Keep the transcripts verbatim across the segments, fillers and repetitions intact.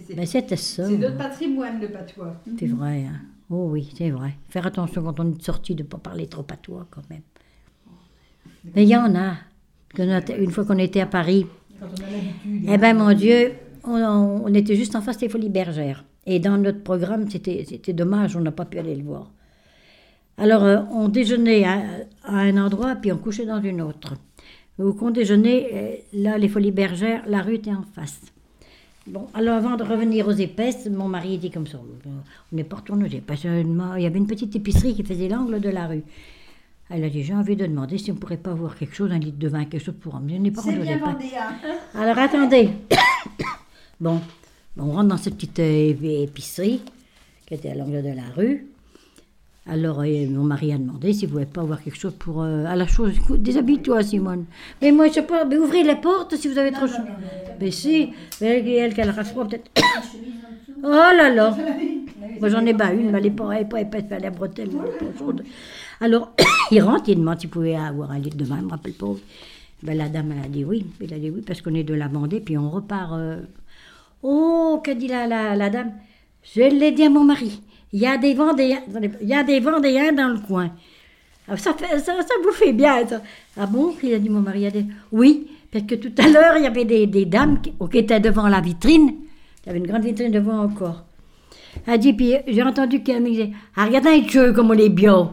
c'est, Ben, c'était ça. c'est notre patrimoine, le patois. C'est vrai. Hein. Oh oui, c'est vrai. Faire attention quand on est sorti de ne pas parler trop patois quand même. Mais il y en a. Une fois qu'on était à Paris, Quand on a l'habitude. eh ben mon Dieu, on, on était juste en face des Folies Bergères. Et dans notre programme, c'était, c'était dommage, on n'a pas pu aller le voir. Alors, euh, on déjeunait à, à un endroit, puis on couchait dans une autre. Au qu'on déjeunait, euh, là, les Folies Bergères, la rue était en face. Bon, alors avant de revenir aux épaisses, mon mari dit comme ça, on n'est pas retourné aux épaisses. Il y avait une petite épicerie qui faisait l'angle de la rue. Elle a dit, j'ai envie de demander si on ne pourrait pas avoir quelque chose, un litre de vin, quelque chose pour emmener. Je n'ai pas C'est bien vendéen. Alors attendez. Bon, on rentre dans cette petite euh, épicerie qui était à l'angle de la rue. Alors euh, mon mari a demandé s'il ne pouvait pas avoir quelque chose pour euh, à la chose. Écoute, déshabille-toi, Simone. Mais moi, je ne sais pas, mais ouvrez les portes si vous avez trop chaud. Mais si, mais elle, qu'elle rassure peut-être. Oh là là. Moi, j'en ai pas une, mais elle n'est pas, elle est pas épaisse, elle est bretelle, elle est pas chaude. Alors, il rentre, il demande s'il pouvait avoir un litre de vin, je me rappelle pas. Ben, la dame, elle a dit oui. Elle a dit oui, parce qu'on est de la Vendée, puis on repart. Euh... Oh, qu'a dit la, la, la dame? Je l'ai dit à mon mari. Il y a des Vendéens, il y a des Vendéens dans le coin. Alors, ça, fait, ça, ça vous fait bien, ça. Ah bon? Il a dit mon mari. Il a dit, oui, parce que tout à l'heure, il y avait des, des dames qui, qui étaient devant la vitrine. Il y avait une grande vitrine devant encore. Elle a dit, puis j'ai entendu qu'elle me disait, ah, regardez un jeu comme on est bio.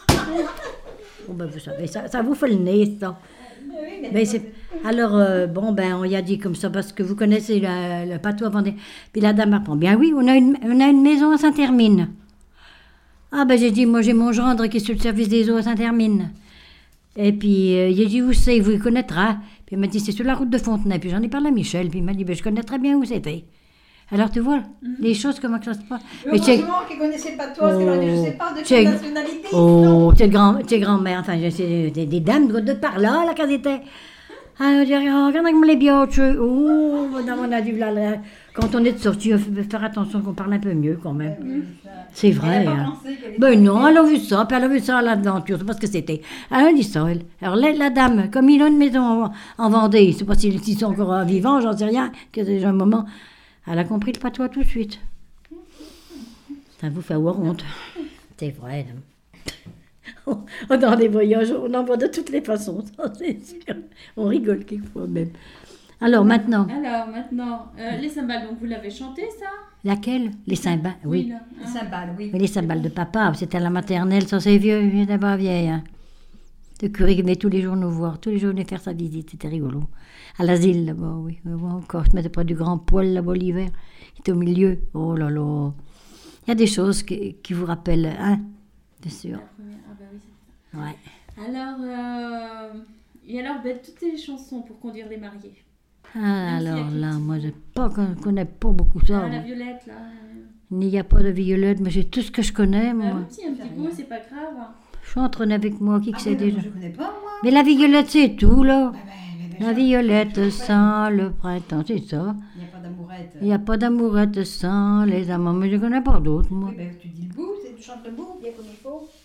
Bon, ben, vous savez, ça, ça vous fait le nez, ça. Ben, c'est... Alors, euh, bon, ben, on y a dit comme ça, parce que vous connaissez le, le patois vendéen. Puis la dame apprend, bien oui, on a une, on a une maison à Saint-Hermine. Ah, ben, j'ai dit, moi, j'ai mon gendre qui est sur le service des eaux à Saint-Hermine. Et puis, euh, il a dit, où c'est, vous le connaîtrez. Puis il m'a dit, c'est sur la route de Fontenay. Puis j'en ai parlé à Michel, puis il m'a dit, ben, je connais très bien où c'était. Alors, tu vois, mm-hmm. les choses, comment ça se passe. Heureusement qu'il ne connaissait pas toi, parce que oh, je ne sais pas de quelle nationalité. Oh, tes grand, grand-mères, enfin, c'est des, des dames de par là, là, qu'elles étaient. Alors, je dis, oh, regarde comme les bioches. Oh, on a dû, là, là, quand on est sorti, on fait faire attention qu'on parle un peu mieux, quand même. Mm-hmm. C'est vrai. Hein. Ben non, elle a vu ça, puis elle a vu ça à l'aventure, c'est parce que c'était. Elle a dit ça, elle. Alors, la, la dame, comme il a une maison en, en Vendée, je ne sais pas s'ils si sont encore vivants, j'en sais rien, que c'est déjà un moment. Elle a compris le patois tout de suite. Ça vous fait avoir honte. C'est vrai. Dans des voyages, on en voit de toutes les façons, ça c'est sûr. On rigole quelquefois même. Alors maintenant. Alors maintenant, euh, les cymbales, donc vous l'avez chanté ça? Laquelle? Les cymbales, oui. oui là, hein. Les cymbales, oui. Mais les cymbales de papa, c'était à la maternelle, ça c'est vieux, il n'est pas vieille. Hein. Le curé venait tous les jours nous voir, tous les jours venait faire sa visite, c'était rigolo. À l'asile, là-bas, oui, encore. Je mettais près du grand poêle, là-bas, l'hiver. Il était au milieu. Oh là là. Il y a des choses qui, qui vous rappellent, hein, bien sûr. Ah bah oui, c'est ça. Ouais. Alors, euh, et alors, ben, toutes les chansons pour conduire les mariés. Ah, alors là, moi, je ne connais pas beaucoup ça. Ah, la violette, là. Il n'y a pas de violette, mais j'ai tout ce que je connais, moi. Bah, un petit, un petit coup, c'est pas grave. Chante avec moi, qui ah, que c'est déjà. Je ne connais pas, moi. Mais la violette, c'est tout, là. Bah, bah, bah, la violette sans le printemps, c'est ça. Il n'y a pas d'amourette. Il n'y a pas d'amourette sans les amants, mais je ne connais pas d'autres, moi. Oui, ben, tu dis le bout, tu chantes le bout, bien comme il faut.